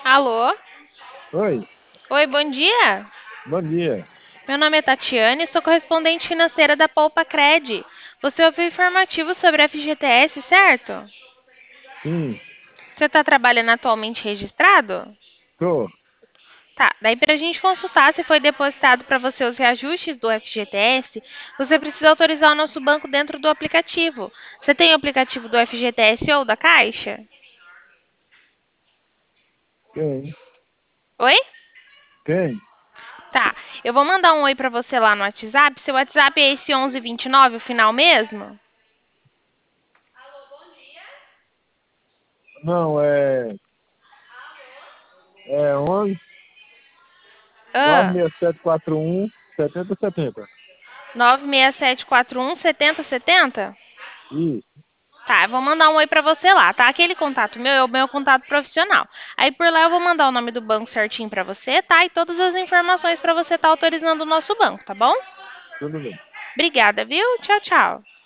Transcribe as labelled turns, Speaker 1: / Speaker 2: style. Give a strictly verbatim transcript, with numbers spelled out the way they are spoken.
Speaker 1: Alô?
Speaker 2: Oi,
Speaker 1: Oi, bom dia.
Speaker 2: bom dia.
Speaker 1: Meu nome é Tatiane, sou correspondente financeira da Poupa Cred. Você ouviu informativo sobre a F G T S, certo?
Speaker 2: Sim,
Speaker 1: Você está trabalhando atualmente registrado?
Speaker 2: tô.
Speaker 1: Tá, daí para a gente consultar se foi depositado para você os reajustes do F G T S, você precisa autorizar o nosso banco dentro do aplicativo. Você tem o aplicativo do F G T S ou da Caixa?
Speaker 2: Quem?
Speaker 1: Oi?
Speaker 2: Quem?
Speaker 1: Tá, eu vou mandar um oi para você lá no WhatsApp. Seu WhatsApp é esse onze vinte e nove, o final mesmo?
Speaker 2: Não, é, é onze,
Speaker 1: Ah.
Speaker 2: nove seis sete quatro um, setenta setenta.
Speaker 1: nove seis sete quatro um sete zero sete zero?
Speaker 2: Isso,
Speaker 1: Tá, eu vou mandar um oi pra você lá, tá? Aquele contato meu é o meu contato profissional. Aí por lá eu vou mandar o nome do banco certinho pra você, tá? E todas as informações pra você estar autorizando o nosso banco, tá bom?
Speaker 2: tudo bem.
Speaker 1: Obrigada, viu? Tchau, tchau.